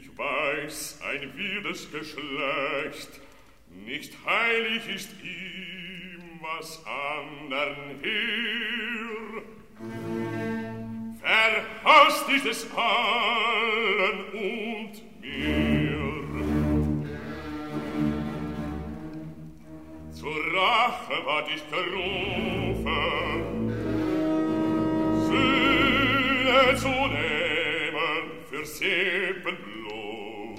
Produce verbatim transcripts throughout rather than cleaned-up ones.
Ich weiß, ein wildes Geschlecht, nicht heilig ist ihm, was andern hier. Verhasst ist es allen und mir. Zur Rache ward ich gerufen, Sühne zu nehmen für Sippenblut.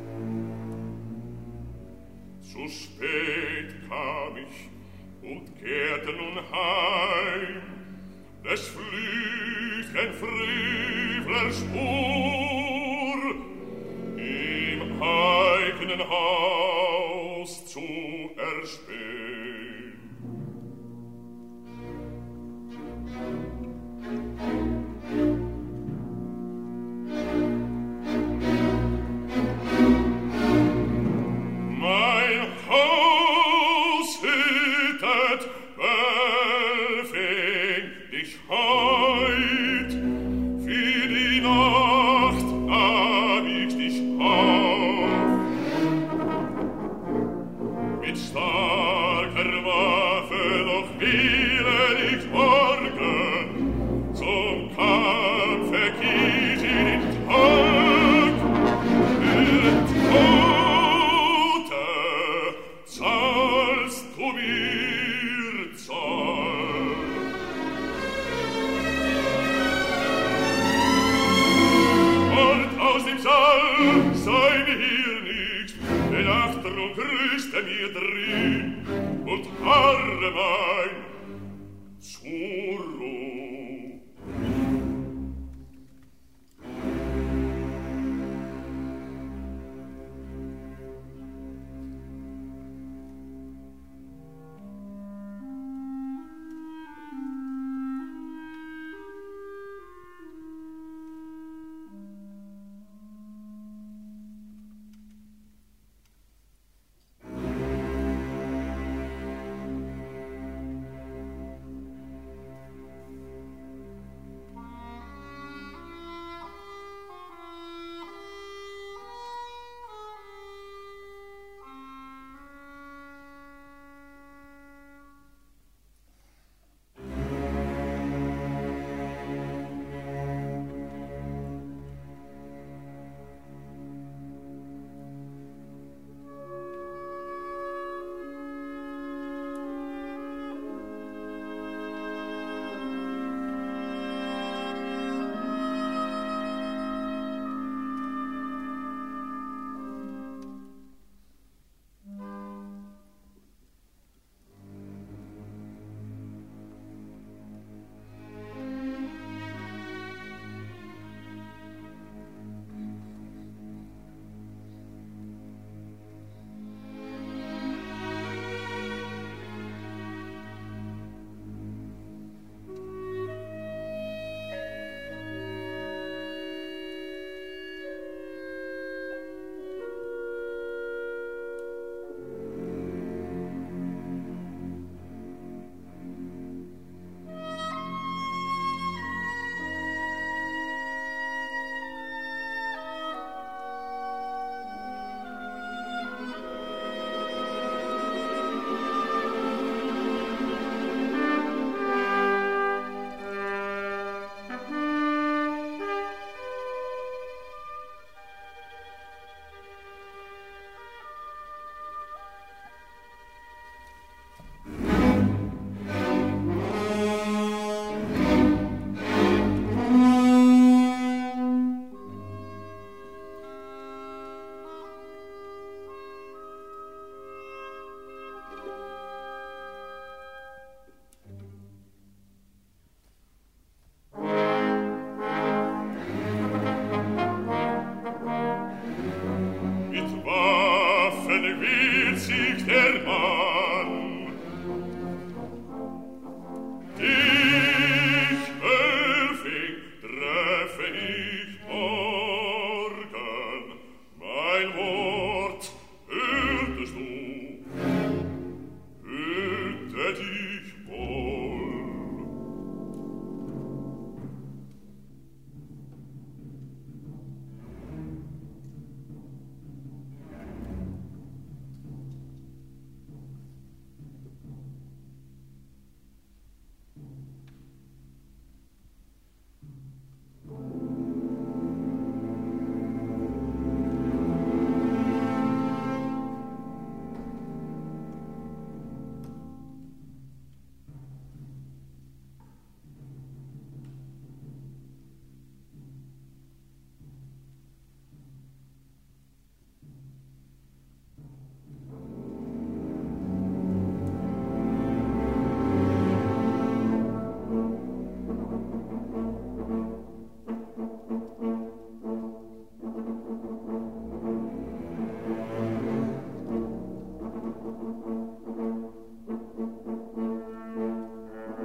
Zu spät kam ich und kehrte nun heim, des flüchten Frevler Spur im eigenen Haus zu erspähen. Mein Haus hütet befänglich heut, für die Nacht hab ich dich auf. Mit starker Waffe doch will ich morgen zum Kampfe geht in den Tag. Mit Tote zahlst du mir Zahl. Und aus dem Saal sei mir hier nicht, denn Achtung grüßte mir drin und harre mein zur Ruh. Der